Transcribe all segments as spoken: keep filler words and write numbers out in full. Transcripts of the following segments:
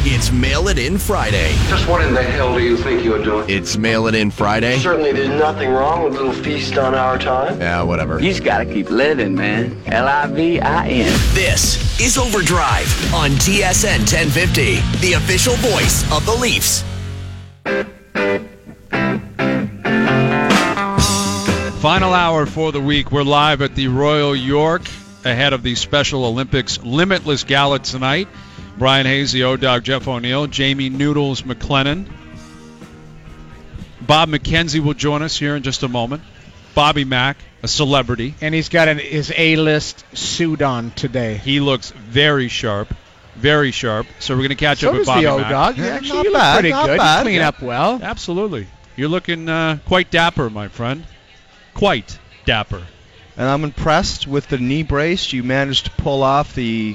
It's Mail It In Friday. Just what in the hell do you think you're doing? It's Mail It In Friday. Certainly there's nothing wrong with a little feast on our time. Yeah, whatever. You just gotta keep living, man. L I V I N. This is Overdrive on T S N ten fifty, the official voice of the Leafs. Final hour for the week. We're live at the Royal York ahead of the Special Olympics Limitless Gala tonight. Brian Hayes, the O-Dog, Jeff O'Neill, Jamie Noodles McLennan. Bob McKenzie will join us here in just a moment. Bobby Mack, a celebrity. And he's got an, his A-list suit on today. He looks very sharp, very sharp. So we're going to catch so up with Bobby the Mack. O-Dog. Yeah, Actually, not you bad, look pretty not good. bad. You clean Yeah. up well. Absolutely. You're looking uh, quite dapper, my friend. Quite dapper. And I'm impressed with the knee brace. You managed to pull off the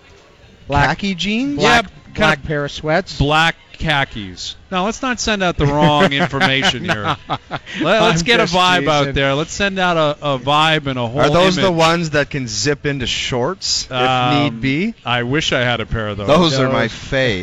Black, khaki jeans? Black, Yeah, black kinda pair of sweats. Black khakis. Now, let's not send out the wrong information here. Let, let's I'm get a just vibe teasing. out there. Let's send out a, a vibe and a whole Are those image. the ones that can zip into shorts if Um, need be? I wish I had a pair of those. Those are my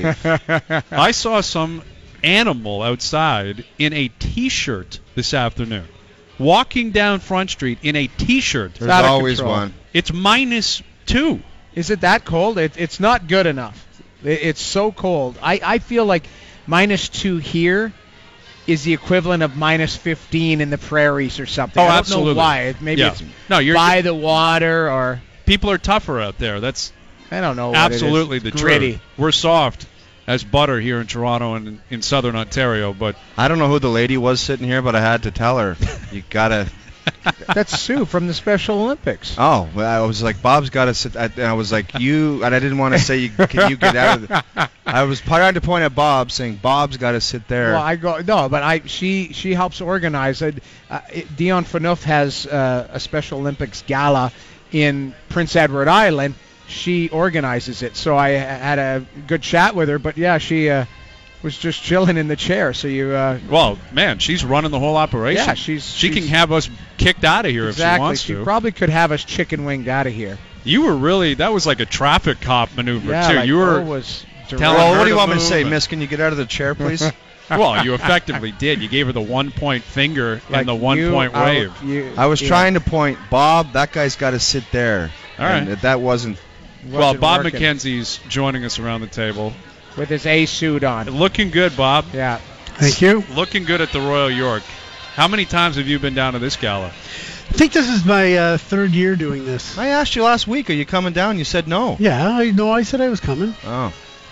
fave. I saw some animal outside in a T-shirt this afternoon. Walking down Front Street in a T-shirt. There's out of always control. one. It's minus two. Is it that cold? It, it's not good enough. It, it's so cold. I, I feel like minus two here is the equivalent of minus fifteen in the prairies or something. Oh, I don't absolutely. know why. Maybe Yeah. it's No, you're by the water or people are tougher out there. That's I don't know. absolutely what it is. the Gritty. truth. We're soft as butter here in Toronto and in, in southern Ontario, but I don't know who the lady was sitting here, but I had to tell her, you gotta. That's Sue from the Special Olympics. Oh, well, I was like, Bob's got to sit. I, and I was like, you, and I didn't want to say, you, can you get out of the, I was trying to point at Bob, saying, Bob's got to sit there. Well, I go no, but I she she helps organize it. Uh, it Dion Phaneuf has uh, a Special Olympics gala in Prince Edward Island. She organizes it, so I had a good chat with her. But yeah, she uh, was just chilling in the chair. So you, uh, well, man, she's running the whole operation. yeah, she's she she's, can have us kicked out of here exactly. if she wants She to. probably could have us chicken winged out of here. You were really that was like a traffic cop maneuver Yeah, too. like you were Earl was telling well, her what do you to want me to move say, and- Miss? Can you get out of the chair, please? Well, you effectively did. You gave her the one point finger like and the one you point out- wave. you- I was yeah, trying to point, Bob, that guy's got to sit there. All and right. that wasn't. Well, wasn't Bob working McKenzie's joining us around the table. with his A suit on. Looking good, Bob. Yeah. Thank you. Looking good at the Royal York. How many times have you been down to this gala? I think this is my uh, third year doing this. I asked you last week, are you coming down? You said no. Yeah, I know. I said I was coming. Oh.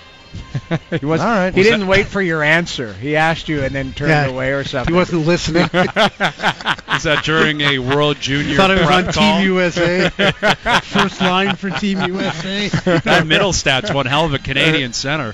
He was. All right. He Was didn't wait for your answer. He asked you and then turned Yeah. away or something. He wasn't listening. Is that during a World Junior Thought I was prep on call? Team U S A. First line for Team U S A. That Middlestat's one hell of a Canadian center.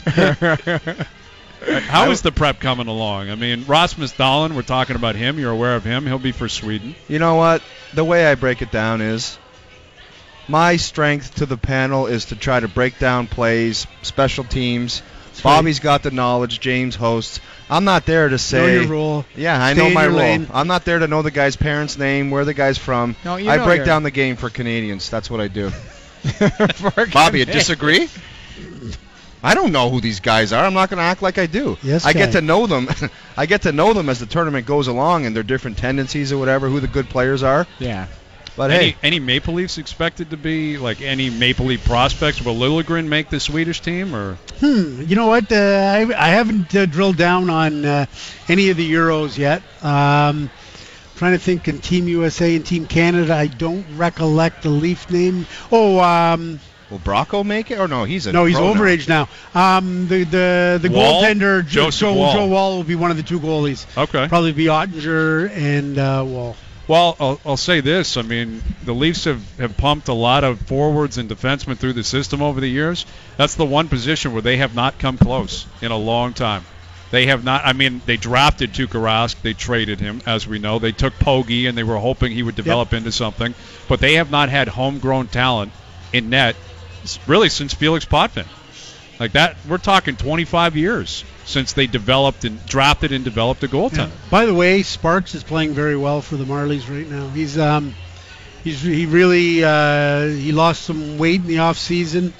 How is the prep coming along? I mean, Rasmus Dahlin, we're talking about him. You're aware of him. He'll be for Sweden. You know what? The way I break it down is my strength to the panel is to try to break down plays, special teams. Bobby's got the knowledge. James hosts. I'm not there to say. Know your role. Yeah, I Stay know in my your role. lane. I'm not there to know the guy's parents' name, where the guy's from. No, you I know break your- down the game for Canadians. That's what I do. For Bobby, you Canadians. disagree? I don't know who these guys are. I'm not going to act like I do. Yes, I get Ken. to know them. I get to know them as the tournament goes along and their different tendencies or whatever, who the good players are. Yeah. But Any, hey, any Maple Leafs expected to be, like, any Maple Leaf prospects? Will Liljegren make the Swedish team? Or Hmm. You know what? Uh, I, I haven't uh, drilled down on uh, any of the Euros yet. Um, trying to think in Team U S A and Team Canada. I don't recollect the Leaf name. Oh, um, will Bracco make it? Or no, he's a no, he's pro now. overage now. Um, the the the Wall? goaltender Jo- Joseph Joe Wall. Joe Wall will be one of the two goalies. Okay. Probably be Ottinger and uh, Wall. Well, I'll, I'll say this. I mean, the Leafs have, have pumped a lot of forwards and defensemen through the system over the years. That's the one position where they have not come close in a long time. They have not. I mean, they drafted Tuukka Rask. They traded him, as we know. They took Pogge, and they were hoping he would develop Yep. into something. But they have not had homegrown talent in net, s- really, since Felix Potvin. Like that, we're talking twenty-five years since they developed and drafted and developed a goaltender. Yeah. By the way, Sparks is playing very well for the Marlies right now. He's um, he's he really uh, he lost some weight in the off season.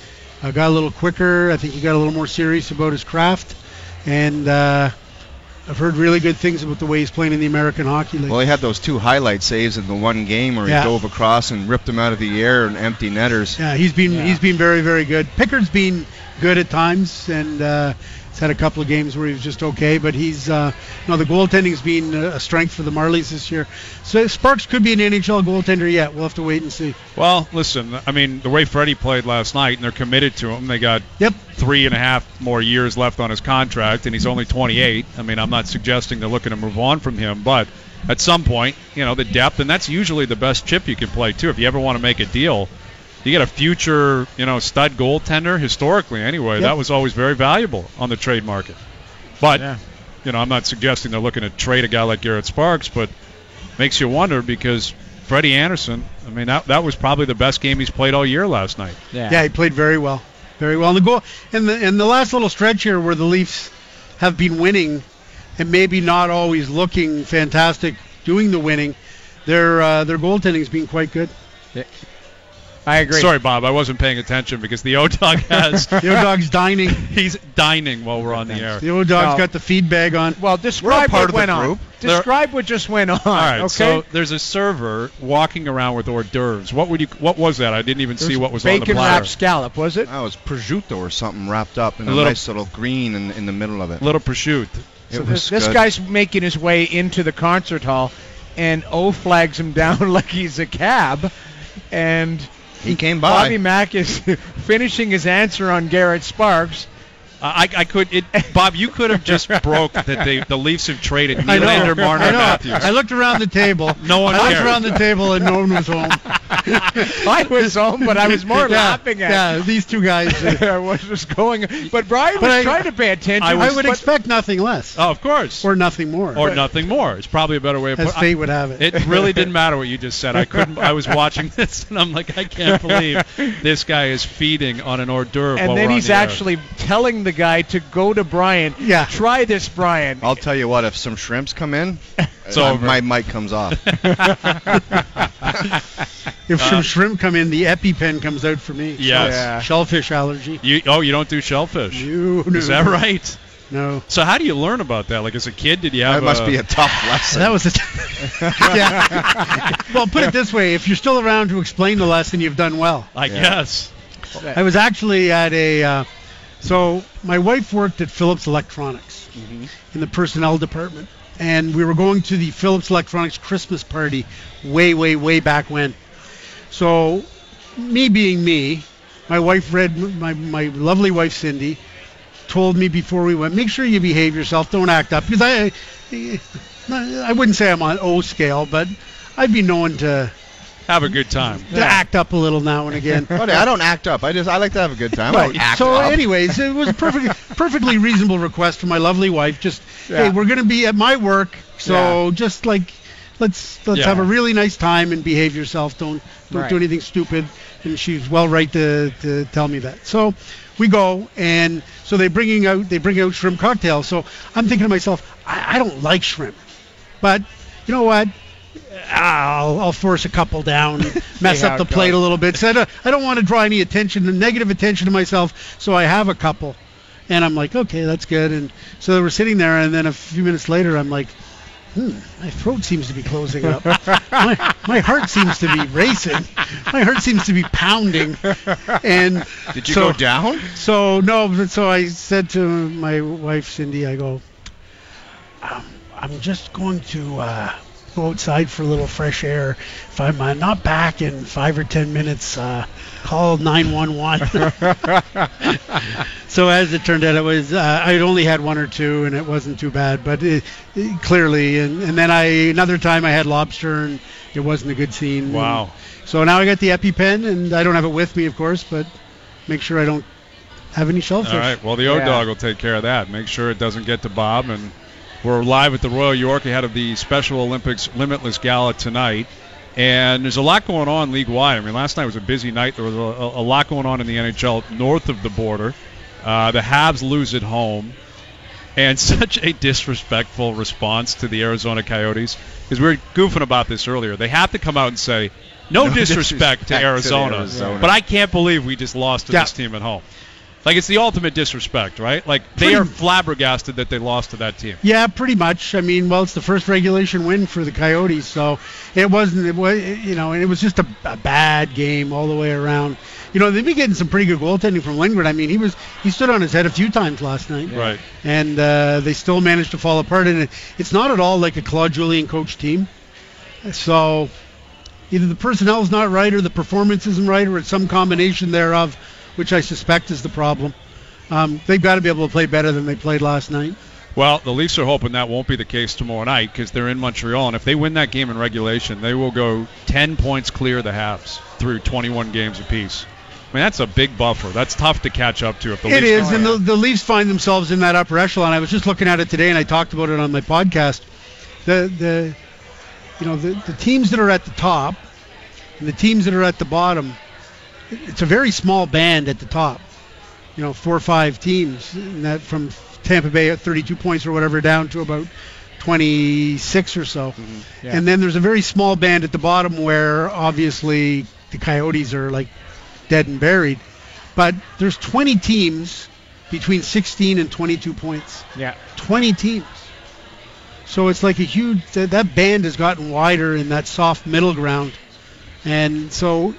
uh, got a little quicker. I think he got a little more serious about his craft. And uh, I've heard really good things about the way he's playing in the American Hockey League. Well, he had those two highlight saves in the one game where he Yeah. dove across and ripped them out of the air and empty netters. Yeah, he's been Yeah. he's been very, very good. Pickard's been good at times, and uh, he's had a couple of games where he was just okay. But he's, uh, you know, the goaltending's been a strength for the Marlies this year. So Sparks could be an N H L goaltender yet. We'll have to wait and see. Well, listen, I mean, the way Freddie played last night, and they're committed to him. They got Yep. three and a half more years left on his contract, and he's only twenty-eight. I mean, I'm not suggesting they're looking to move on from him, but at some point, you know, the depth, and that's usually the best chip you can play, too. If you ever want to make a deal, you get a future, you know, stud goaltender, historically anyway. Yep. That was always very valuable on the trade market. But, Yeah. you know, I'm not suggesting they're looking to trade a guy like Garrett Sparks, but makes you wonder because Freddie Anderson, I mean, that, that was probably the best game he's played all year last night. Yeah. Yeah, he played very well, very well. And the goal, and the and the last little stretch here where the Leafs have been winning, and maybe not always looking fantastic doing the winning, their uh, their goaltending's been quite good. I agree. Sorry, Bob, I wasn't paying attention because the O-Dog has... The O-Dog's dining. He's dining while we're on the air. The O-Dog's No. got the feed bag on. Well, describe part what of the went on. group. Describe what just went on. All right, okay. so there's a server walking around with hors d'oeuvres. What would you? What was that? I didn't even see what was on the bacon platter. wrapped scallop, was it? That was prosciutto or something wrapped up in A a, little- nice little green in, in the middle of it. Little prosciutto. It So was this, this good. guy's making his way into the concert hall, and O flags him down like he's a cab, and He came by. Bobby Mack is finishing his answer on Garrett Sparks. I, I could. It, Bob, you could have just broke that they, the Leafs have traded I know. Nylander, Marner, I know. Matthews. I looked around the table. No one I looked cared. around the table and no one was home. I was home, but I was more yeah, laughing at. Yeah, these two guys. uh, what was going? But Brian But was I- trying to pay attention. I I was- would but- expect nothing less, Oh, of course. or nothing more, Or nothing more. It's probably a better way of as putting fate would have it. it. Really didn't matter what you just said. I couldn't. I was watching this, and I'm like, I can't believe this guy is feeding on an hors d'oeuvre. and while then we're on he's the air. actually telling the guy to go to Brian. Yeah. Try this, Brian. I'll tell you what, if some shrimps come in, It's uh, over. my mic comes off. If some shrimp come in, the EpiPen comes out for me. Yes. Yeah. Shellfish allergy. You, oh, you don't do shellfish. You, Is that right? No. So how do you learn about that? Like as a kid, did you have That must a, be a tough lesson. That was a. yeah. Well, put it this way: if you're still around to explain the lesson, you've done well. I guess. I was actually at a. Uh, so my wife worked at Philips Electronics in the personnel department, and we were going to the Philips Electronics Christmas party way, way, way back when. So, me being me, my wife read my my lovely wife Cindy told me before we went, make sure you behave yourself, don't act up, because I I wouldn't say I'm on O scale, but I'd be known to, Have a good time. to act up a little now and again. Buddy, I don't act up. I just I like to have a good time. I don't Right. act So, up. anyways, it was a perfect, perfectly reasonable request from my lovely wife. Just, Yeah. hey, we're going to be at my work, so just like, let's let's Yeah. have a really nice time and behave yourself. Don't don't Right. do anything stupid. And she's well right to, to tell me that. So we go, and so they bringing out they bring out shrimp cocktails. So I'm thinking to myself, I, I don't like shrimp, but you know what? I'll, I'll force a couple down, mess See up how the it plate goes. a little bit. So I don't, I don't want to draw any attention, negative attention to myself. So I have a couple, and I'm like, okay, that's good. And so we're sitting there, and then a few minutes later, I'm like, hmm, my throat seems to be closing up. my, my heart seems to be racing. My heart seems to be pounding. And Did you so, go down? So no, but so I said to my wife Cindy, I go, um, I'm just going to uh, go outside for a little fresh air. If I'm uh, not back in five or ten minutes, uh, call nine one one. So as it turned out, it was uh, I'd only had one or two, and it wasn't too bad. But it, it, clearly, and, and then I another time I had lobster, and it wasn't a good scene. Wow. So now I got the EpiPen, and I don't have it with me, of course, but make sure I don't have any shellfish. All right. Well, the O-Dog will take care of that. Make sure it doesn't get to Bob. And we're live at the Royal York ahead of the Special Olympics Limitless Gala tonight. And there's a lot going on league-wide. I mean, last night was a busy night. There was a, a lot going on in the N H L north of the border. Uh, the Habs lose at home. And such a disrespectful response to the Arizona Coyotes. Because we were goofing about this earlier. They have to come out and say, No, No disrespect, disrespect to, to Arizona, Arizona. but I can't believe we just lost to Yeah. this team at home. Like, it's the ultimate disrespect, right? Like, they Pretty- are flabbergasted that they lost to that team. Yeah, pretty much. I mean, well, it's the first regulation win for the Coyotes, so it wasn't. It was, you know, and it was just a, a bad game all the way around. You know, they've been getting some pretty good goaltending from Lindgren. I mean, he was he stood on his head a few times last night, Right. and uh, they still managed to fall apart. And it, it's not at all like a Claude Julien coach team. So either the personnel is not right, or the performance isn't right, or it's some combination thereof, which I suspect is the problem. Um, they've got to be able to play better than they played last night. Well, the Leafs are hoping that won't be the case tomorrow night because they're in Montreal, and if they win that game in regulation, they will go ten points clear of the Habs through twenty-one games apiece. I mean, that's a big buffer. That's tough to catch up to. If the It Leafs is, don't- and the, the Leafs find themselves in that upper echelon. I was just looking at it today, and I talked about it on my podcast. The the you know the, the teams that are at the top and the teams that are at the bottom, it's a very small band at the top. You know, four or five teams, and that from Tampa Bay at thirty-two points or whatever down to about twenty-six or so. Mm-hmm. Yeah. And then there's a very small band at the bottom where obviously the Coyotes are like dead and buried. But there's twenty teams between sixteen and twenty-two points. Yeah. twenty teams. So it's like a huge, that, that band has gotten wider in that soft middle ground. And so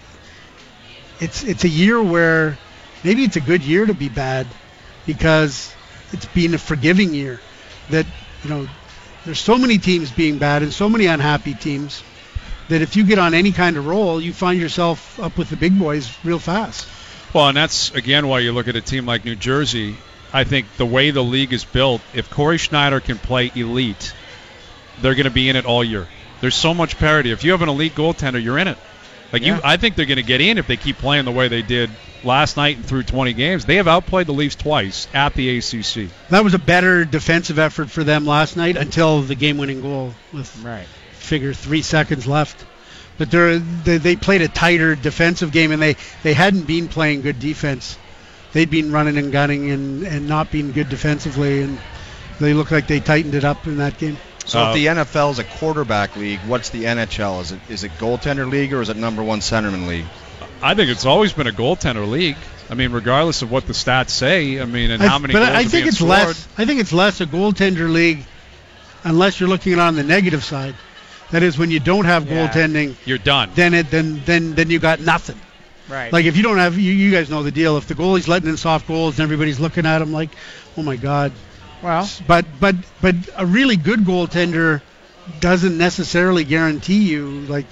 it's it's a year where maybe it's a good year to be bad because it's been a forgiving year. That, you know, there's so many teams being bad and so many unhappy teams that if you get on any kind of roll, you find yourself up with the big boys real fast. Well, and that's, again, why you look at a team like New Jersey. I think the way the league is built, if Corey Schneider can play elite, they're going to be in it all year. There's so much parity. If you have an elite goaltender, you're in it. Like Yeah. you, I think they're going to get in if they keep playing the way they did last night and through twenty games. They have outplayed the Leafs twice at the A C C. That was a better defensive effort for them last night until the game-winning goal with Right. figure three seconds left. But they're, they they played a tighter defensive game, and they, they hadn't been playing good defense. They'd been running and gunning and, and not being good defensively, and they looked like they tightened it up in that game. So Uh, if the N F L is a quarterback league, what's the N H L? Is it is it goaltender league or is it number one centerman league? I think it's always been a goaltender league. I mean, regardless of what the stats say, I mean, and I- how many but goals I are think being it's scored. less. I think it's less a goaltender league, unless you're looking at it on the negative side. That is, when you don't have Yeah. goaltending, You're done. then it then then then you got nothing. Right. Like if you don't have, you, you guys know the deal. If the goalie's letting in soft goals and everybody's looking at him like, oh my God. well, But but but a really good goaltender doesn't necessarily guarantee you like.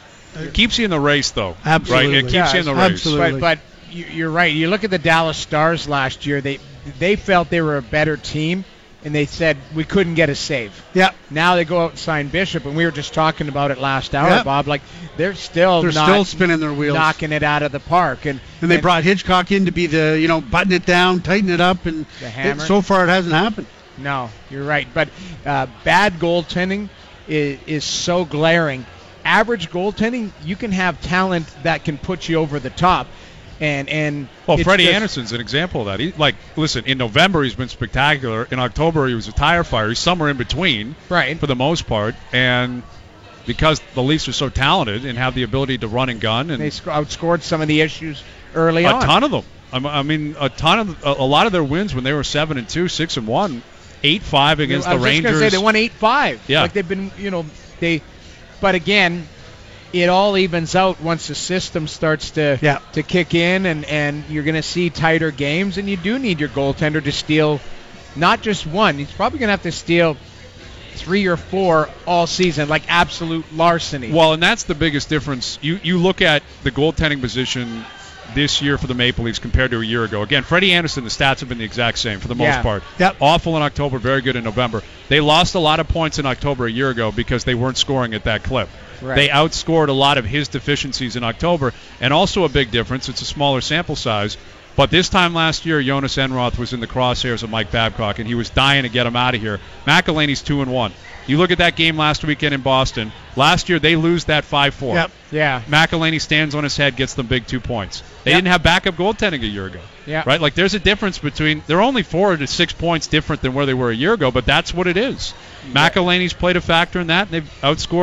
It keeps you in the race, though. Absolutely. Right? It keeps Yeah, you in the race. absolutely. but but you, you're right. You look at the Dallas Stars last year. They they felt they were a better team, and they said we couldn't get a save. Yeah. Now they go out and sign Bishop, and we were just talking about it last hour, Yep. Bob. Like they're still They're not still spinning their wheels. knocking it out of the park, and And they brought Hitchcock in to be the, you know, button it down, tighten it up, and The it, hammer. so far it hasn't happened. No, you're right. But uh, bad goaltending is, is so glaring. Average goaltending, you can have talent that can put you over the top. And and Well, it's Freddie just- Anderson's an example of that. He, like, listen, in November he's been spectacular. In October he was a tire fire. He's somewhere in between, Right. for the most part. And because the Leafs are so talented and have the ability to run and gun, and They sc- outscored some of the issues early a on. ton of them. I'm- I mean, a ton of a, a lot of their wins when they were seven and two, six and one, eight five against I the was just Rangers. gonna say they won eight five. Yeah. Like they've been, you know, they. But again, it all evens out once the system starts to Yeah. to kick in, and and you're going to see tighter games, and you do need your goaltender to steal, not just one. He's probably going to have to steal three or four all season, like absolute larceny. Well, and that's the biggest difference. You you look at the goaltending position this year for the Maple Leafs compared to a year ago. Again, Freddie Anderson, the stats have been the exact same for the most Yeah. part. Yep. Awful in October, very good in November. They lost a lot of points in October a year ago because they weren't scoring at that clip. Right. They outscored a lot of his deficiencies in October, and also a big difference, it's a smaller sample size, but this time last year, Jonas Enroth was in the crosshairs of Mike Babcock, and he was dying to get him out of here. McElhaney's two and one. You look at that game last weekend in Boston. Last year, they lose that five four. Yep. yeah, McElhaney stands on his head, gets them big two points. They Yep. didn't have backup goaltending a year ago. Yeah. Right? Like, there's a difference between, they're only four to six points different than where they were a year ago, but that's what it is. McElhaney's played a factor in that, and they've outscored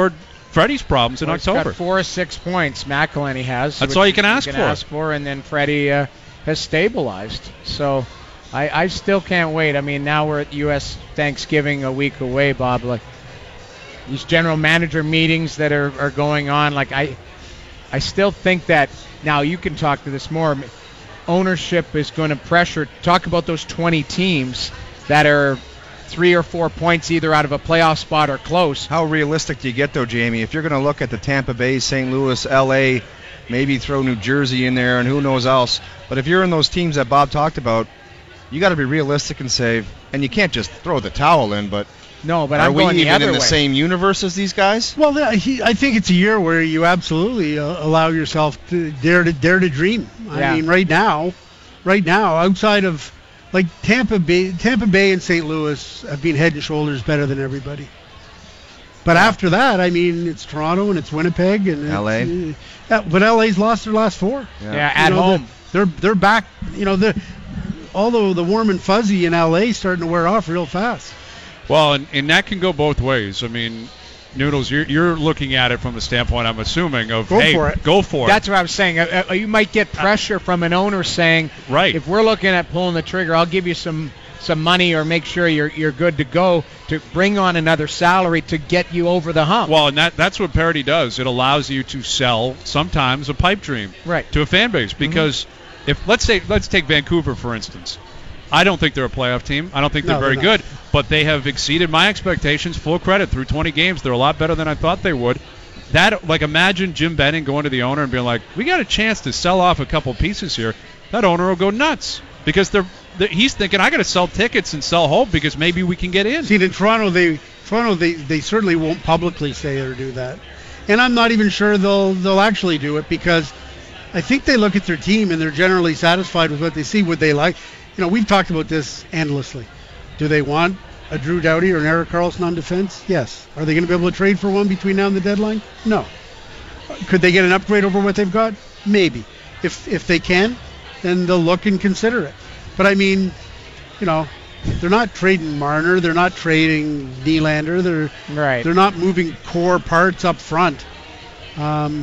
Freddie's problems in Well, he's October. got four or six points. McElhenney has. That's which all you can ask can for. ask for, and then Freddie uh, has stabilized. So I, I still can't wait. I mean, now we're at U S Thanksgiving a week away, Bob. Like these general manager meetings that are, are going on. Like I, I still think that now you can talk to this more. Ownership is going to pressure. Talk about those twenty teams that are three or four points either out of a playoff spot or close. How realistic do you get, though, Jamie? If you're going to look at the Tampa Bay, Saint Louis, L A, maybe throw New Jersey in there and who knows else. But if you're in those teams that Bob talked about, you got to be realistic and say, and you can't just throw the towel in, but no, but are I'm we going the even other in the way. same universe as these guys? Well, th- he, I think it's a year where you absolutely uh, allow yourself to dare to dare to dream. I Yeah. mean, right now, right now, outside of like Tampa Bay, Tampa Bay and Saint Louis have been head and shoulders better than everybody. But after that, I mean, it's Toronto and it's Winnipeg and L A. It's, uh, but L A's lost their last four. Yeah, You at know, home. They're they're back. You know, the although the warm and fuzzy in L A starting to wear off real fast. Well, and, and that can go both ways. I mean, Noodles, you're, you're looking at it from the standpoint, I'm assuming, of, Go hey, for it. go for That's it. what I was saying. Uh, uh, you might get pressure from an owner saying, Right. if we're looking at pulling the trigger, I'll give you some some money or make sure you're you're good to go to bring on another salary to get you over the hump. Well, and that, that's what parity does. It allows you to sell sometimes a pipe dream Right. to a fan base. Because if let's say let's take Vancouver, for instance. I don't think they're a playoff team. I don't think they're No, very they're not. good. But they have exceeded my expectations. Full credit. Through twenty games, they're a lot better than I thought they would. That, like, imagine Jim Benning going to the owner and being like, we got a chance to sell off a couple pieces here. That owner will go nuts. Because they're, they're he's thinking, I got to sell tickets and sell hope because maybe we can get in. See, in Toronto, they Toronto they, they certainly won't publicly say or do that, and I'm not even sure they'll they'll actually do it because I think they look at their team and they're generally satisfied with what they see. Would they like? You know, we've talked about this endlessly. Do they want a Drew Doughty or an Erik Karlsson on defense? Yes. Are they going to be able to trade for one between now and the deadline? No. Could they get an upgrade over what they've got? Maybe. If if they can, then they'll look and consider it. But I mean, you know, they're not trading Marner. They're not trading Nylander. They're Right. they're not moving core parts up front um,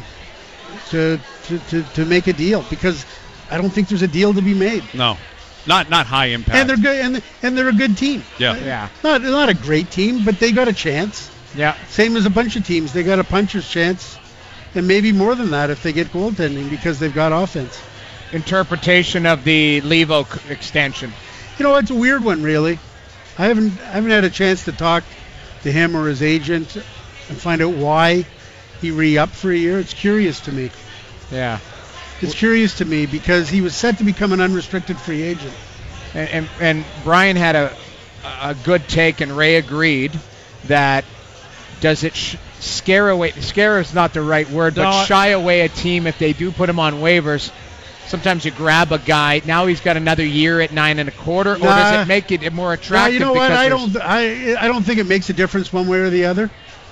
to, to to to make a deal because I don't think there's a deal to be made. No. Not not high impact. And they're good, and and they're a good team. Yeah. Yeah. Not not a great team, but they got a chance. Yeah. Same as a bunch of teams, they got a puncher's chance, and maybe more than that if they get goaltending because they've got offense. Interpretation of the Levo c- extension. You know, it's a weird one, really. I haven't I haven't had a chance to talk to him or his agent and find out why he re-upped for a year. It's curious to me. Yeah. It's curious to me because he was set to become an unrestricted free agent. And, and, and Brian had a a good take, and Ray agreed that does it sh- scare away? Scare is not the right word, but No, I- shy away a team if they do put him on waivers. Sometimes you grab a guy. Now he's got another year at nine and a quarter, or Nah. does it make it more Now, attractive? you know what? because I there's- don't I I don't think it makes a difference one way or the other.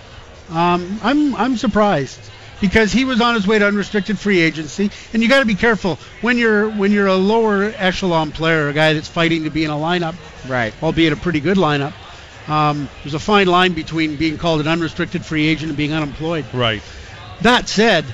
Um, I'm I'm surprised because he was on his way to unrestricted free agency, and you got to be careful when you're when you're a lower echelon player, a guy that's fighting to be in a lineup, Right. albeit a pretty good lineup. Um, there's a fine line between being called an unrestricted free agent and being unemployed. Right. That said,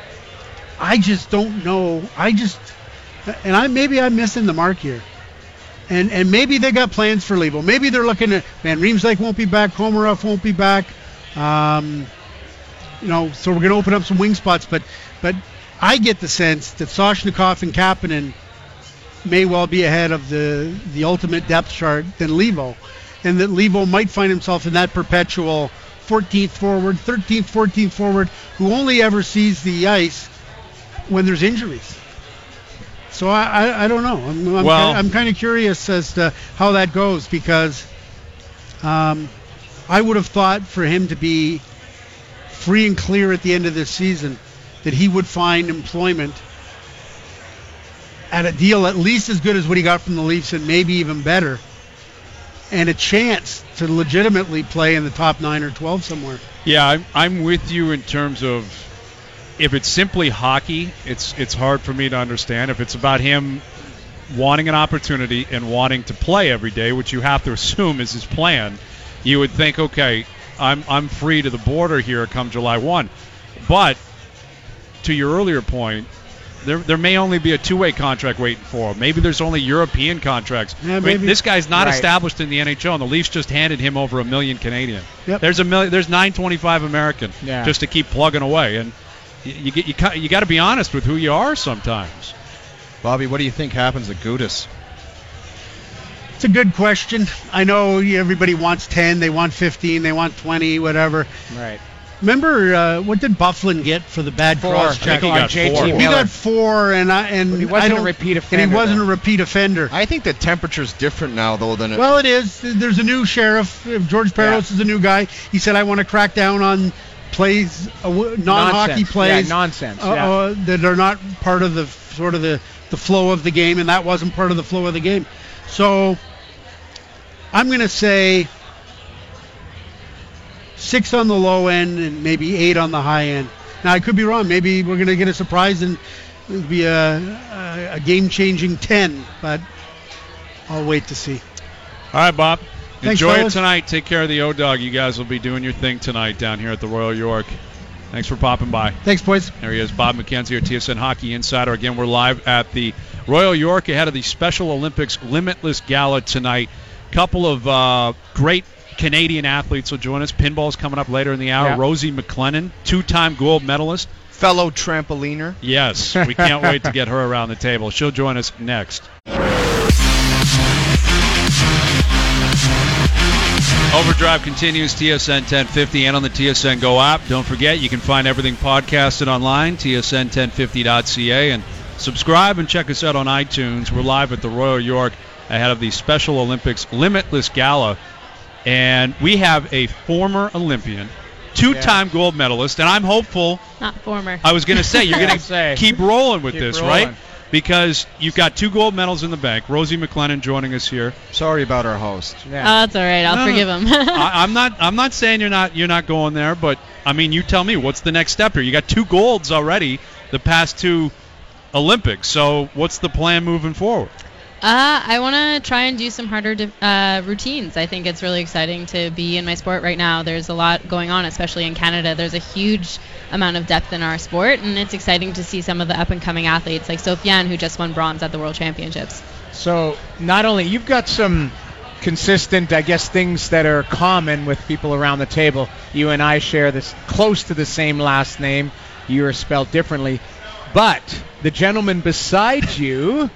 I just don't know. I just, and I maybe I'm missing the mark here. And and maybe they got plans for Levo. Maybe they're looking at, man, Riemsdyk won't be back, Komarov won't be back. Um, you know, so we're going to open up some wing spots. But but I get the sense that Soshnikov and Kapanen may well be ahead of the the ultimate depth chart than Levo, and that Levo might find himself in that perpetual fourteenth forward, thirteenth, fourteenth forward, who only ever sees the ice when there's injuries. So I, I, I don't know. I'm, I'm, Well- ki- I'm kind of curious as to how that goes because um, I would have thought for him to be free and clear at the end of this season that he would find employment at a deal at least as good as what he got from the Leafs and maybe even better, and a chance to legitimately play in the top nine or twelve somewhere. Yeah, I'm, I'm with you in terms of if it's simply hockey, it's it's hard for me to understand. If it's about him wanting an opportunity and wanting to play every day, which you have to assume is his plan, you would think, okay, I'm I'm free to the border here come July first. But to your earlier point, there there may only be a two-way contract waiting for him. Maybe there's only European contracts. Yeah, I mean, maybe. this guy's not Right. established in the N H L, and the Leafs just handed him over a million Canadian. Yep. There's a million. There's nine twenty-five American Yeah. just to keep plugging away, and you, you get you ca- you got to be honest with who you are sometimes. Bobby, what do you think happens to Gudas? It's a good question. I know everybody wants ten, they want fifteen, they want twenty, whatever. Right. Remember, uh, what did Bufflin get for the bad Four. cross I think check? he got J T four. He Miller. got four, and I and But he wasn't I a don't- repeat And offender, he wasn't though. a repeat offender. I think the temperature's different now, though, than it. Well, it is. There's a new sheriff. George Peros is a new guy. He said, I want to crack down on plays, uh, w- non-hockey Nonsense. plays. Yeah, nonsense. uh, yeah. uh, that are not part of the sort of the, the flow of the game, and that wasn't part of the flow of the game. So I'm going to say six on the low end and maybe eight on the high end. Now, I could be wrong. Maybe we're going to get a surprise and it'll be a, a, a game-changing ten, but I'll wait to see. All right, Bob. Thanks, Enjoy fellas. it tonight. Take care of the O-Dog. You guys will be doing your thing tonight down here at the Royal York. Thanks for popping by. Thanks, boys. There he is, Bob McKenzie, our T S N Hockey Insider. Again, we're live at the Royal York ahead of the Special Olympics Limitless Gala tonight. Couple of uh, great Canadian athletes will join us. Pinball's coming up later in the hour. Yeah. Rosie McLennan, two-time gold medalist. fellow trampoliner. Yes, we can't wait to get her around the table. She'll join us next. Overdrive continues, T S N ten fifty and on the T S N Go app. Don't forget, you can find everything podcasted online, T S N ten fifty dot C A, and subscribe and check us out on iTunes. We're live at the Royal York ahead of the Special Olympics Limitless Gala, and we have a former Olympian, two-time gold medalist, and I'm hopeful. Not former. I was going to say, you're going Say. to keep rolling with Keep this, rolling. right? Because you've got two gold medals in the bank. Rosie McLennan joining us here. Sorry about our host. Oh, that's all right. I'll No, forgive no. him. I, I'm not. I'm not saying you're not. You're not going there, but I mean, you tell me what's the next step here. You got two golds already, the past two Olympics. So what's the plan moving forward? Uh, I want to try and do some harder di- uh, routines. I think it's really exciting to be in my sport right now. There's a lot going on, especially in Canada. There's a huge amount of depth in our sport, and it's exciting to see some of the up-and-coming athletes like Sofiane, who just won bronze at the World Championships. So not only you've got some consistent, I guess, things that are common with people around the table. You and I share this close to the same last name. You are spelled differently, but the gentleman beside you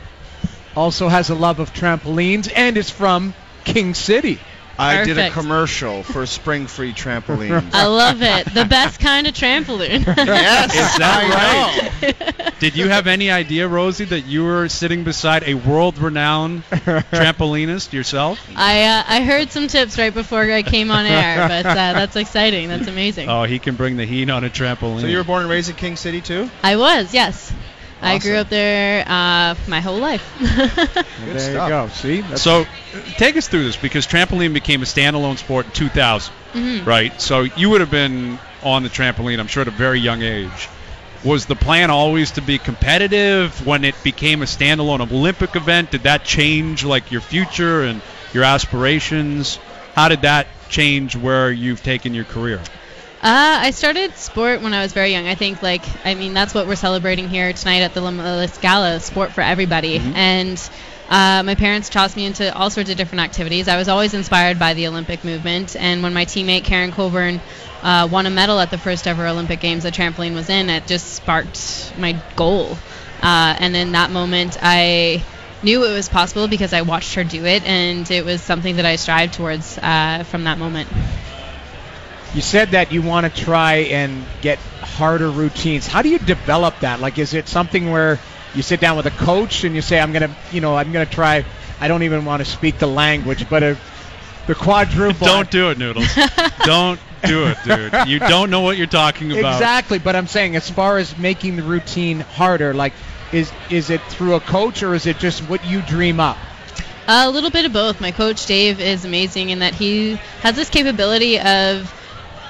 also has a love of trampolines and is from King City. I did a Perfect. commercial for Spring Free Trampolines. I love it. The best kind of trampoline. Yes, Is that I right? Did you have any idea, Rosie, that you were sitting beside a world-renowned trampolinist yourself? I uh, I heard some tips right before I came on air, but uh, that's exciting. That's amazing. Oh, he can bring the heat on a trampoline. So you were born and raised in King City too? I was, yes. I grew Awesome. up there uh, my whole life. Good there stuff. you go. See? That's So, take us through this, because trampoline became a standalone sport in two thousand, Mhm. right? So you would have been on the trampoline, I'm sure, at a very young age. Was the plan always to be competitive when it became a standalone Olympic event? Did that change, like, your future and your aspirations? How did that change where you've taken your career? Uh, I started sport when I was very young. I think, like, I mean, that's what we're celebrating here tonight at the Limitless Gala, sport for everybody. And uh, my parents tossed me into all sorts of different activities. I was always inspired by the Olympic movement. And when my teammate Karen Coburn uh, won a medal at the first ever Olympic Games that trampoline was in, it just sparked my goal. Uh, and in that moment, I knew it was possible because I watched her do it, and it was something that I strived towards uh, from that moment. You said that you want to try and get harder routines. How do you develop that? Like, is it something where you sit down with a coach and you say, I'm going to, you know, I'm going to try, I don't even want to speak the language, but a, the quadruple. Don't do it, Noodles. Don't do it, dude. You don't know what you're talking about. Exactly, but I'm saying as far as making the routine harder, like, is is it through a coach or is it just what you dream up? A little bit of both. My coach, Dave, is amazing in that he has this capability of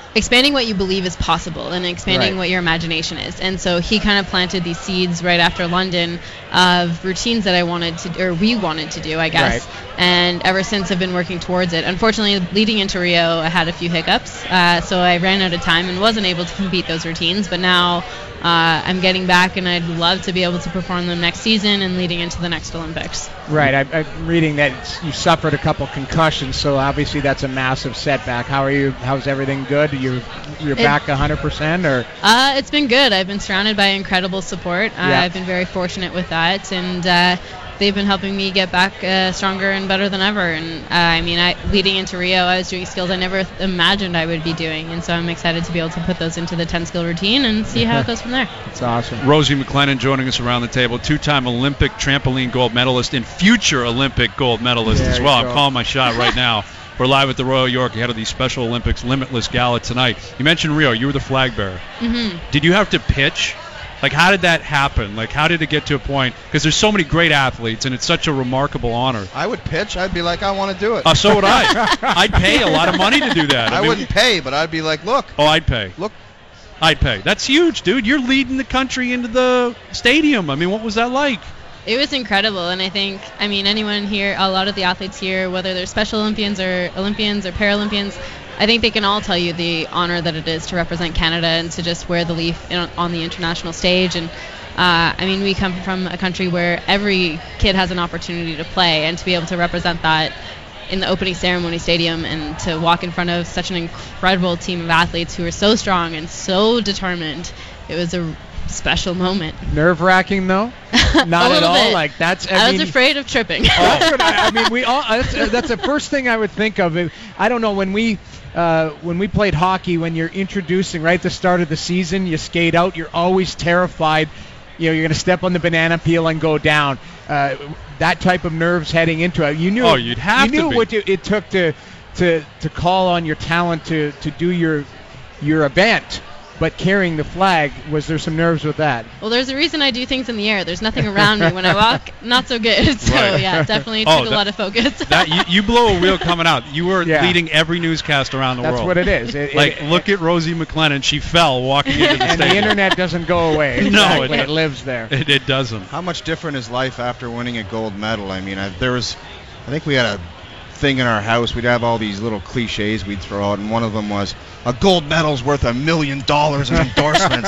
expanding what you believe is possible and expanding Right. what your imagination is. And so he kind of planted these seeds right after London of routines that I wanted to, or we wanted to do, I guess. Right. And ever since I've been working towards it. Unfortunately, leading into Rio, I had a few hiccups, uh, so I ran out of time and wasn't able to compete those routines. But now uh, I'm getting back, and I'd love to be able to perform them next season and leading into the next Olympics. Right. I, I'm reading that it's- you suffered a couple concussions, so obviously that's a massive setback. How are you? How's everything good? You're you're It- back one hundred percent, or Uh, it's been good. I've been surrounded by incredible support. Uh, Yeah. I've been very fortunate with that, and uh, they've been helping me get back uh, stronger and better than ever. And uh, I mean, I leading into Rio, I was doing skills I never th- imagined I would be doing, and so I'm excited to be able to put those into the ten skill routine and see how it goes from there. it's awesome. Rosie McLennan joining us around the table, two-time Olympic trampoline gold medalist and future Olympic gold medalist There as you well. go. I'm calling my shot right now. We're live at the Royal York ahead of the Special Olympics Limitless Gala tonight. You mentioned Rio. You were the flag bearer. hmm Did you have to pitch? Like, how did that happen? Like, how did it get to a point? Because there's so many great athletes, and it's such a remarkable honor. I would pitch. I'd be like, I want to do it. Uh, so would I. I'd pay a lot of money to do that. I mean- wouldn't pay, but I'd be like, look, Oh, I'd pay. look. I'd pay. That's huge, dude. You're leading the country into the stadium. I mean, what was that like? It was incredible, and I think, I mean, anyone here, a lot of the athletes here, whether they're Special Olympians or Olympians or Paralympians, I think they can all tell you the honor that it is to represent Canada and to just wear the leaf in, on the international stage. And uh, I mean, we come from a country where every kid has an opportunity to play, and to be able to represent that in the opening ceremony stadium and to walk in front of such an incredible team of athletes who are so strong and so determined, it was a special moment. Nerve wracking though? Not A at little all. bit. Like that's. I, I, mean, was afraid of tripping. That's what I, I mean, we all. That's, uh, that's the first thing I would think of. It- I don't know when we. Uh, when we played hockey, when you're introducing right at the start of the season, you skate out. You're always terrified. You know, you're going to step on the banana peel and go down. Uh, that type of nerves heading into it. You knew. Oh, you'd have you to knew be. what you, it took to to to call on your talent to to do your your event. But carrying the flag, was there some nerves with that? Well, there's a reason I do things in the air. There's nothing around me when I walk. Not so good. So, Right. yeah, definitely Oh, took a that- lot of focus. That you, you blow a wheel coming out. You were Yeah. leading every newscast around the That's world. what it is. It, Like, it, look at Rosie McLennan. She fell walking into the and the stadium. internet doesn't go away. No, Exactly. it- it lives there. It, it doesn't. How much different is life after winning a gold medal? I mean, I, there was, I think we had a thing in our house. We'd have all these little cliches we'd throw out, and one of them was, a gold medal's worth a million dollars in endorsements.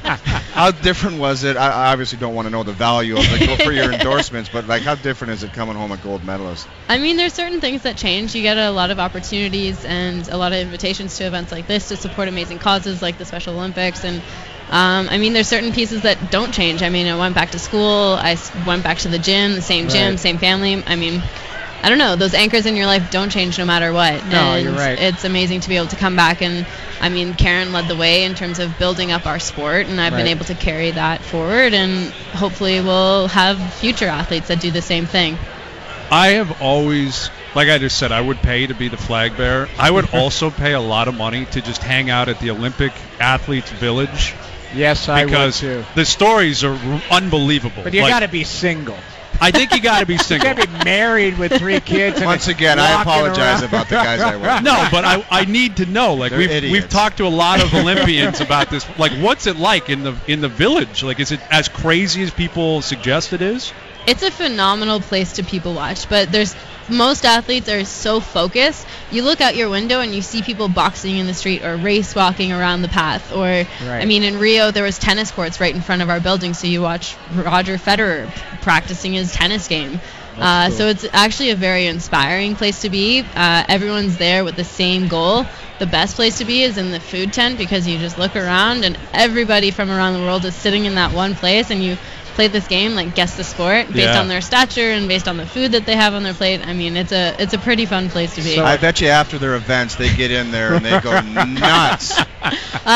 How different was it? I, I obviously don't want to know the value of the go for your endorsements, but like, how different is it coming home a gold medalist? I mean, there's certain things that change. You get a lot of opportunities and a lot of invitations to events like this to support amazing causes like the Special Olympics. And um, I mean, there's certain pieces that don't change. I mean, I went back to school. I s- went back to the gym, the same gym, Right. same family. I mean, I don't know. Those anchors in your life don't change no matter what. No, and you're right. It's amazing to be able to come back. And I mean, Karen led the way in terms of building up our sport, and I've been Right. able to carry that forward. And hopefully, we'll have future athletes that do the same thing. I have always, like I just said, I would pay to be the flag bearer. I would also pay a lot of money to just hang out at the Olympic Athletes Village Yes, I would because too. the stories are r- unbelievable. But you Like, got to be single. I think you got to be You single. got to be married with three kids. And Once again, I walking apologize around. about the guys I work with. No, but I, I need to know. Like They're we've idiots. we've talked to a lot of Olympians about this. Like, what's it like in the in the village? Like, is it as crazy as people suggest it is? It's a phenomenal place to people watch, but there's most athletes are so focused. You look out your window and you see people boxing in the street or race walking around the path. Or, I mean, in Rio there was tennis courts right in front of our building, so you watch Roger Federer practicing his tennis game. Uh, cool. So it's actually a very inspiring place to be. Uh, everyone's there with the same goal. The best place to be is in the food tent because you just look around and everybody from around the world is sitting in that one place, and you play this game like guess the sport based Yeah. on their stature and based on the food that they have on their plate. I mean, it's a it's a pretty fun place to be. I bet you after their events, they get in there and they go nuts. uh,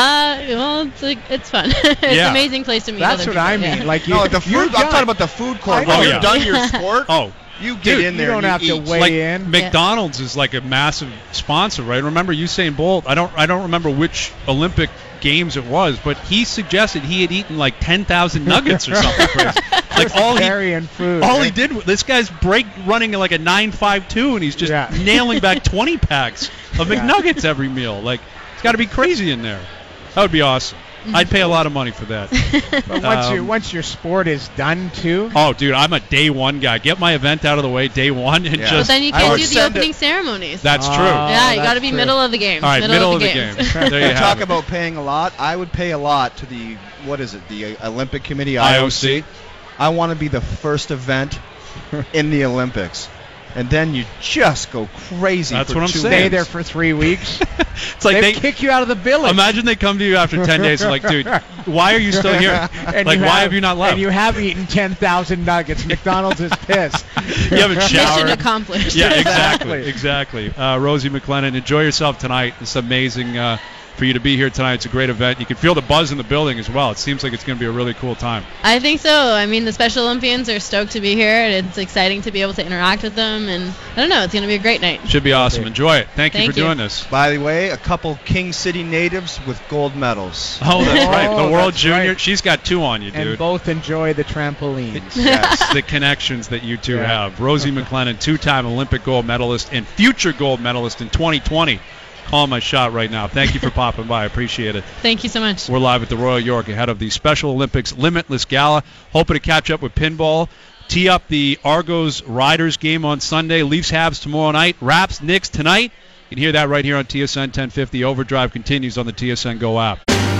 well, it's like, it's fun. It's Yeah. an amazing place to meet. That's other what I people, mean. yeah. Like you, No, the you're food. I'm done. talking about the food court. I When know. you're Oh, yeah. done your sport, Oh, you get Dude, in You there. don't and have you to eat. weigh like in. McDonald's is like a massive sponsor, right? Remember Usain Bolt? I don't I don't remember which Olympic games it was, but he suggested he had eaten like ten thousand nuggets or something crazy. Like all he Carrying food. all he did was this guy's break running like a nine five two, and he's just Yeah. nailing back twenty packs of Yeah. McNuggets every meal. Like got to be crazy in there. That would be awesome. I'd pay a lot of money for that. But once, Um, your once your sport is done, too. Oh, dude, I'm a day one guy. Get my event out of the way day one and Yeah. But just. then you I can't would do the send opening it- ceremonies. That's Oh, true. yeah, you got that's to be true. middle of the games. All right, middle, of the, games. game. There you You have talk it. about paying a lot. I would pay a lot to the, what is it, the uh, Olympic Committee, I I O O C. C. I want to be the first event in the Olympics. And then you just go crazy That's for what I'm two saying. Stay weeks. there for three weeks. It's like they they kick you out of the village. imagine they come to you after ten days and like, dude, why are you still here? And Like, you why have you not left? And you have eaten ten thousand nuggets. McDonald's is pissed. You haven't showered. Mission accomplished. Yeah, exactly, exactly. Uh, Rosie McLennan, enjoy yourself tonight. It's amazing uh, for you to be here tonight. It's a great event. You can feel the buzz in the building as well. It seems like it's going to be a really cool time. I think so. I mean, the Special Olympians are stoked to be here, and it's exciting to be able to interact with them. And I don't know, it's going to be a great night. Should be awesome. Enjoy it. Thank you Thank for you. doing this. By the way, a couple King City natives with gold medals. Oh, that's right. Oh, The World that's Junior. right. She's got two on you, And dude. both enjoy the trampolines. Yes. The connections that you two Yeah. have. Rosie McLennan, two-time Olympic gold medalist and future gold medalist in twenty twenty. Calling my shot right now. Thank you for popping by. I appreciate it. Thank you so much. We're live at the Royal York ahead of the Special Olympics Limitless Gala. Hoping to catch up with pinball. Tee up the Argos Riders game on Sunday. Leafs Habs tomorrow night. Raps Knicks tonight. You can hear that right here on T S N ten fifty. Overdrive continues on the T S N Go app.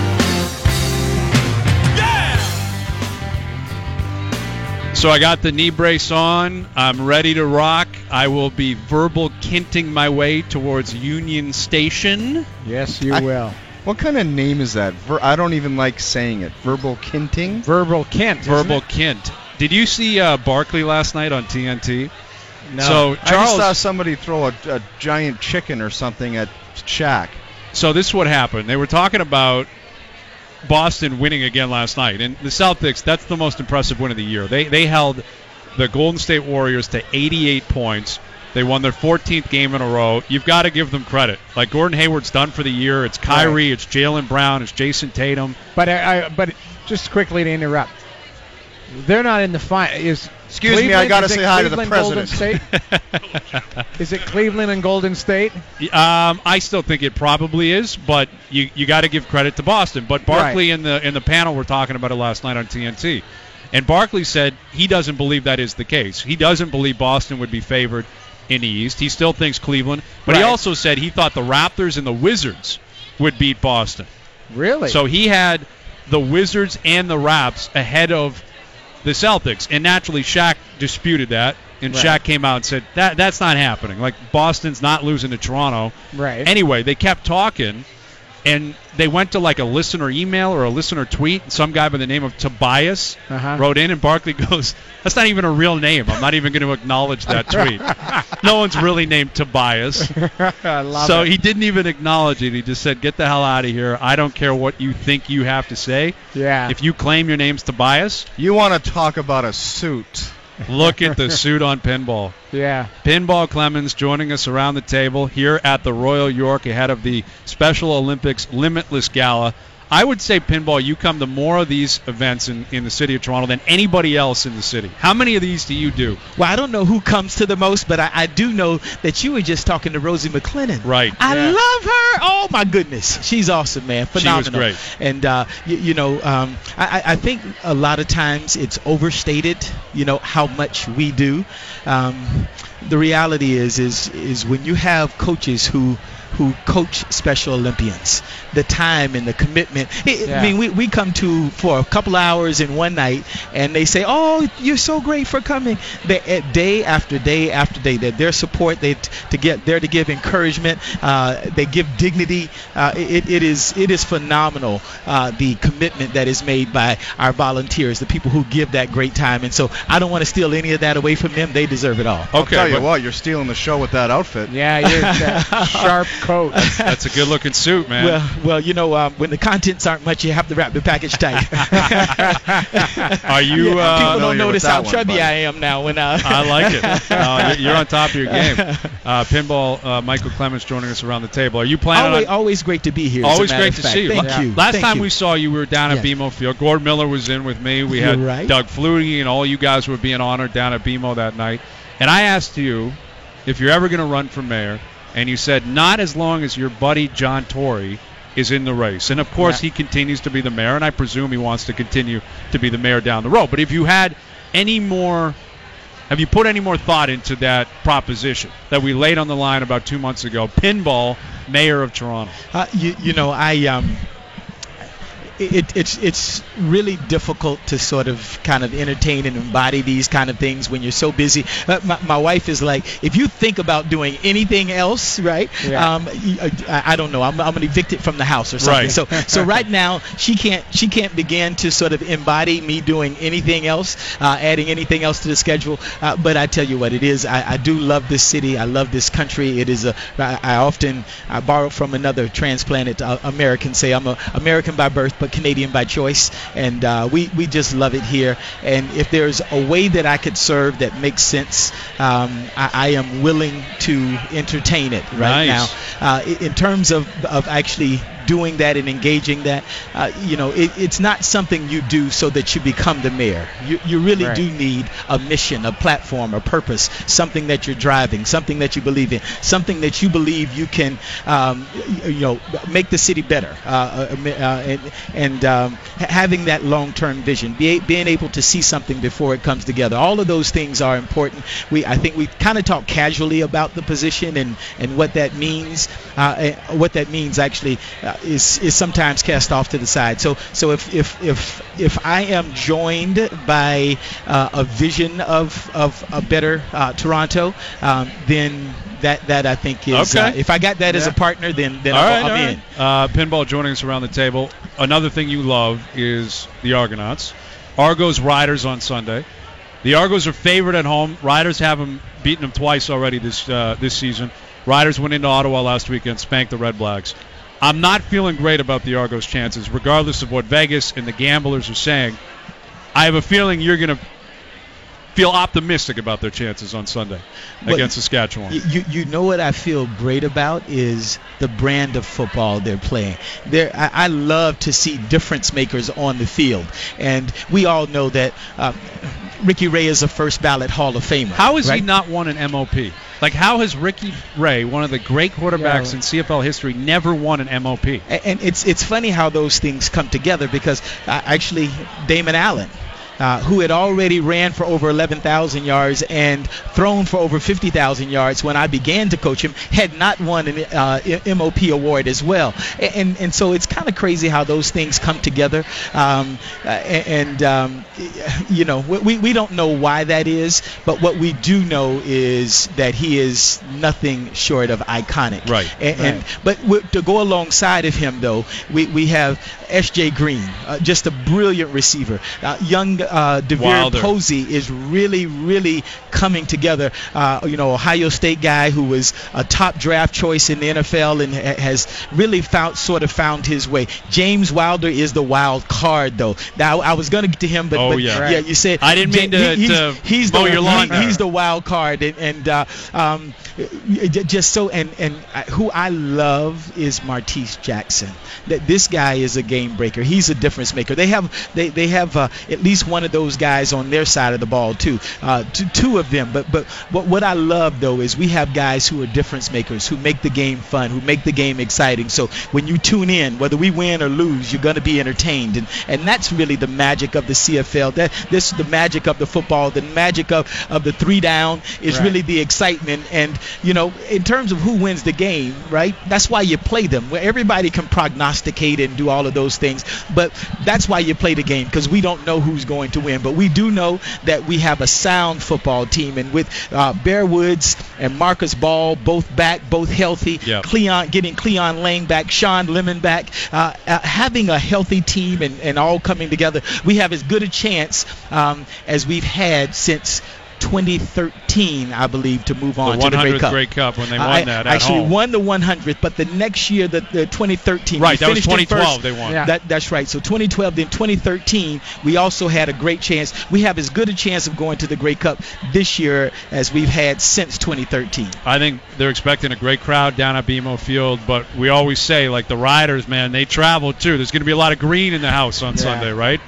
So I got the knee brace on. I'm ready to rock. I will be verbal kinting my way towards Union Station. Yes, you I- will. What kind of name is that? Ver- I don't even like saying it. Verbal kinting? Verbal Kent. isn't Verbal it? kint. Did you see uh, Barkley last night on T N T? No. So I just Charles. saw somebody throw a, a giant chicken or something at Shaq. So this is what happened. They were talking about Boston winning again last night, and the Celtics. That's the most impressive win of the year. They they held the Golden State Warriors to eighty-eight points. They won their fourteenth game in a row. You've got to give them credit. Like Gordon Hayward's done for the year. It's Kyrie. Right. It's Jaylen Brown. It's Jason Tatum. But I, I, but just quickly to interrupt, they're not in the final. Is Excuse me, I Cleveland- gotta is it say hi to the Cleveland, Golden president. State? Is it Cleveland and Golden State? Um, I still think it probably is, but you you got to give credit to Boston. But Barkley Right. in the in the panel were talking about it last night on T N T, and Barkley said he doesn't believe that is the case. He doesn't believe Boston would be favored in the East. He still thinks Cleveland, but he Right. also said he thought the Raptors and the Wizards would beat Boston. Really? So he had the Wizards and the Raps ahead of the Celtics, and naturally Shaq disputed that, and Right. Shaq came out and said that that's not happening. Like Boston's not losing to Toronto. Right. Anyway, they kept talking, and they went to like a listener email or a listener tweet. And some guy by the name of Tobias Uh-huh. wrote in, and Barkley goes, "That's not even a real name. I'm not even going to acknowledge that tweet. No one's really named Tobias." I love So it. he didn't even acknowledge it. He just said, "Get the hell out of here. I don't care what you think you have to say. Yeah. If you claim your name's Tobias, You want to talk about a suit. look at the suit on Pinball." Yeah. Pinball Clemens joining us around the table here at the Royal York ahead of the Special Olympics Limitless Gala. I would say, Pinball, you come to more of these events in, in the city of Toronto than anybody else in the city. How many of these do you do? Well, I don't know who comes to the most, but I, I do know that you were just talking to Rosie McLennan. Right. I Yeah. love her. Oh, my goodness. She's awesome, man. was Phenomenal. great. And, uh, you, you know, um, I, I I think a lot of times it's overstated, you know, how much we do. Um, the reality is, is, is when you have coaches who who coach Special Olympians, the time and the commitment. It- Yeah. I mean, we, we come to for a couple hours in one night, and they say, "Oh, you're so great for coming." They, eh, day after day after day, that their support, they t- to get there to give encouragement, uh, they give dignity. Uh, it, it is it is phenomenal, uh, the commitment that is made by our volunteers, the people who give that great time. And so I don't want to steal any of that away from them. They deserve it all. I'll Okay, tell you but- what, you're stealing the show with that outfit. Yeah, you're that sharp coat. That's a good-looking suit, man. Well, well, you know, um, when the contents aren't much, you have to wrap the package tight. Are you? Yeah, uh, people know don't you're notice with how that one, chubby buddy. I am now. When uh, I like it. Uh, you're- you're on top of your game. Uh, Pinball, uh, Michael Clemens joining us around the table. Are you planning always, on? always great to be here. as a Always matter great of to fact. see you. Thank La- you. Last Thank time you. we saw you, we were down at Yes. BMO Field. Gord Miller was in with me. We You're had right. Doug Flutie, and all you guys were being honored down at BMO that night. And I asked you if you're ever going to run for mayor, and you said not as long as your buddy John Tory is in the race. And, of course, Yeah. he continues to be the mayor, and I presume he wants to continue to be the mayor down the road. But if you had any more – have you put any more thought into that proposition that we laid on the line about two months ago, Pinball, mayor of Toronto? Uh, you, you know, I um, it, it's it's really difficult to sort of kind of entertain and embody these kind of things when you're so busy. Uh, my, my wife is like, if you think about doing anything else, right? Yeah. Um, I, I don't know. I'm I'm evicted from the house or something. Right. So so right now she can't she can't begin to sort of embody me doing anything else, uh, adding anything else to the schedule. Uh, but I tell you what, it is. I, I do love this city. I love this country. It is a. I, I often I borrow from another transplanted uh, American. Say I'm a American by birth, but Canadian by choice, and uh, we we just love it here. And if there's a way that I could serve that makes sense, um, I, I am willing to entertain it right Nice. now. Uh, in terms of of actually doing that and engaging that, uh, you know, it, it's not something you do so that you become the mayor. You, you really Right. do need a mission, a platform, a purpose, something that you're driving, something that you believe in, something that you believe you can, um, you know, make the city better. Uh, uh, uh, and and um, ha- having that long-term vision, be, being able to see something before it comes together. All of those things are important. We, I think we kind of talk casually about the position and, and what that means. Uh, what that means actually uh, is is sometimes cast off to the side. So so if if if if I am joined by uh, a vision of of a better uh, Toronto, um, then that that I think is Okay. uh, if I got that as a Yeah. partner, then then All I'm, right, I'm all in. right. Uh, Pinball joining us around the table. Another thing you love is the Argonauts. Argos Riders on Sunday. The Argos are favored at home. Riders have them beaten them twice already this uh, this season. Riders went into Ottawa last weekend, spanked the Red Blacks. I'm not feeling great about the Argos' chances, regardless of what Vegas and the gamblers are saying. I have a feeling you're going to feel optimistic about their chances on Sunday Well, against Saskatchewan. Y- You you know what I feel great about is the brand of football they're playing. They're, I, I love to see difference makers on the field, and we all know that uh, Ricky Ray is a first ballot Hall of Famer. How has right? he not won an M O P? Like, how has Ricky Ray, one of the great quarterbacks Yeah. in C F L history, never won an M O P? A- And it's it's funny how those things come together because uh, actually Damon Allen, uh, who had already ran for over eleven thousand yards and thrown for over fifty thousand yards when I began to coach him, had not won an uh, M O P award as well. A- And and so it's kind of crazy how those things come together. Um, uh, and um, you know, we we don't know why that is, but what we do know is that he is nothing short of iconic. Right. And, and but w- to go alongside of him, though, we, we have S J Green, uh, just a brilliant receiver. Uh, young uh, DeVere Wilder. Posey is really, really coming together. Uh, you know, Ohio State guy who was a top draft choice in the N F L and ha- has really found sort of found his way. James Wilder is the wild card, though. Now I was going to get to him, but, Oh, but yeah. yeah, you said I didn't mean Ja- to- he- he's, to he's mow the your lawn he- there. he's the wild card, and, and uh, um, j- just so and and I- who I love is Martese Jackson. That this guy is a game breaker. He's a difference maker. They have they they have uh, at least one of those guys on their side of the ball too. Uh, two, two of them. But but what what I love though is we have guys who are difference makers, who make the game fun, who make the game exciting. So when you tune in, whether we win or lose, you're going to be entertained, and and that's really the magic of the C F L. That this the magic of the football, the magic of of the three down is Right. really the excitement. And you know, in terms of who wins the game, right? That's why you play them. Where everybody can prognosticate and do all of those things, but that's why you play the game, because we don't know who's going to win. But we do know that we have a sound football team, and with uh, Bear Woods and Marcus Ball both back, both healthy, Yep. Cleon getting Cleon Lang back, Sean Lemon back, uh, uh, having a healthy team and, and all coming together, we have as good a chance um, as we've had since twenty thirteen, I believe, to move on The to the Grey one hundredth Cup. Grey Cup when they won I that at actually home. won the one hundredth, but the next year, the, the twenty thirteen, Right, we that was finished in twenty twelve first. they won. Yeah. That, that's right. So twenty twelve, then twenty thirteen, we also had a great chance. We have as good a chance of going to the Grey Cup this year as we've had since twenty thirteen. I think they're expecting a great crowd down at B M O Field, but we always say, like the Riders, man, they travel too. There's going to be a lot of green in the house on Yeah. Sunday, right? But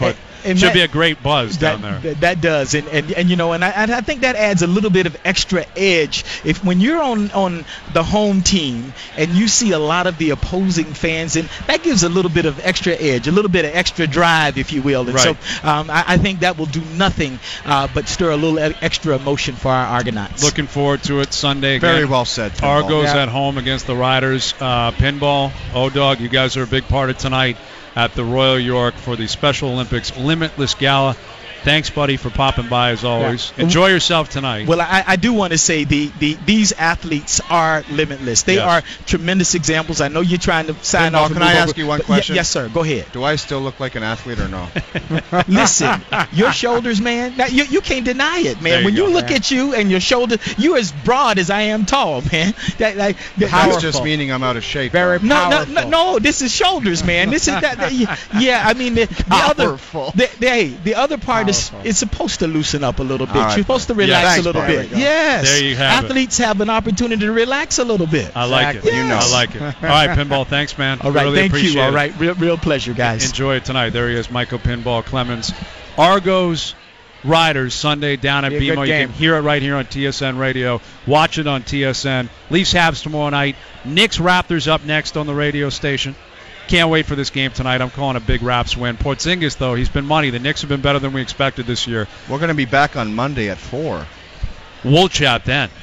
and should that, be a great buzz that, down there. That, that does, and, and and you know, and I and I think that adds a little bit of extra edge. If when you're on on the home team and you see a lot of the opposing fans, and that gives a little bit of extra edge, a little bit of extra drive, if you will. And right. so um, I, I think that will do nothing uh, but stir a little extra emotion for our Argonauts. Looking forward to it Sunday again. Very well said, Pinball. Argos Yeah. at home against the Riders. Uh, pinball, O-Dog, you guys are a big part of tonight at the Royal York for the Special Olympics Limitless Gala. Thanks, buddy, for popping by as always. Yeah. Enjoy yourself tonight. Well, I, I do want to say the, the these athletes are limitless. They Yes. are tremendous examples. I know you're trying to sign Pinball, off. can and I move ask over, you one but- question? Ye- yes, sir. Go ahead. Do I still look like an athlete or no? Listen, your shoulders, man. Now, you you can't deny it, man. There you when you go. look Yeah. at you and your shoulders, you're as broad as I am tall, man. That like that- That's just meaning I'm out of shape. Very though. No, no, powerful. no, no. This is shoulders, man. This is that. that- yeah, I mean the, the Powerful. other, the, the, hey, the other part is Powerful. is supposed to loosen up a little bit. All right, You're supposed to buddy. relax Yes. a Thanks, little buddy. bit. There you go. Yes. There you have it. Athletes have an opportunity to relax a little bit. I like Exactly. it. You know. I like it. All right, Pinball, thanks, man. All right, really thank appreciate you. All it. right, real, real pleasure, guys. Enjoy it tonight. There he is, Michael Pinball Clemens. Argos Riders Sunday down at Be a good B M O. You game. can hear it right here on T S N Radio. Watch it on T S N. Leafs Habs tomorrow night. Knicks Raptors up next on the radio station. Can't wait for this game tonight. I'm calling a big Raps win. Porzingis, though, he's been money. The Knicks have been better than we expected this year. We're going to be back on Monday at four. We'll chat then.